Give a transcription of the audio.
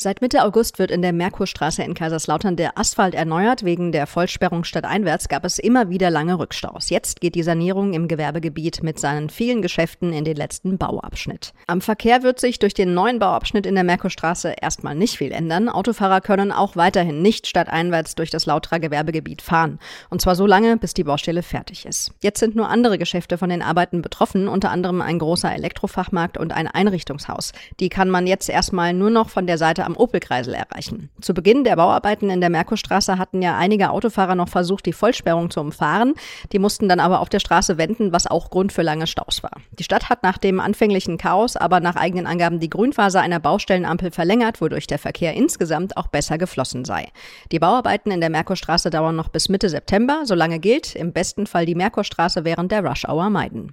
Seit Mitte August wird in der Merkurstraße in Kaiserslautern der Asphalt erneuert. Wegen der Vollsperrung stadteinwärts gab es immer wieder lange Rückstaus. Jetzt geht die Sanierung im Gewerbegebiet mit seinen vielen Geschäften in den letzten Bauabschnitt. Am Verkehr wird sich durch den neuen Bauabschnitt in der Merkurstraße erstmal nicht viel ändern. Autofahrer können auch weiterhin nicht stadteinwärts durch das Lauterer Gewerbegebiet fahren. Und zwar so lange, bis die Baustelle fertig ist. Jetzt sind nur andere Geschäfte von den Arbeiten betroffen, unter anderem ein großer Elektrofachmarkt und ein Einrichtungshaus. Die kann man jetzt erstmal nur noch von der Seite am Opelkreisel erreichen. Zu Beginn der Bauarbeiten in der Merkurstraße hatten ja einige Autofahrer noch versucht, die Vollsperrung zu umfahren. Die mussten dann aber auf der Straße wenden, was auch Grund für lange Staus war. Die Stadt hat nach dem anfänglichen Chaos aber nach eigenen Angaben die Grünphase einer Baustellenampel verlängert, wodurch der Verkehr insgesamt auch besser geflossen sei. Die Bauarbeiten in der Merkurstraße dauern noch bis Mitte September. Solange gilt, im besten Fall die Merkurstraße während der Rush-Hour meiden.